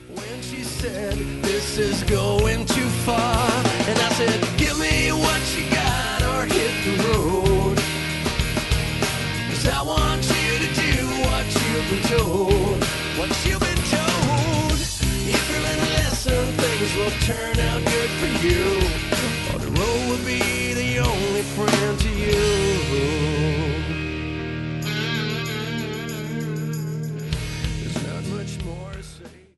When she said, this is going too far, and I said, give me what you got or hit the road. 'Cause I want you to do what you've been told. What you've been told. If you learn a lesson, things will turn out good for you. Or the road will be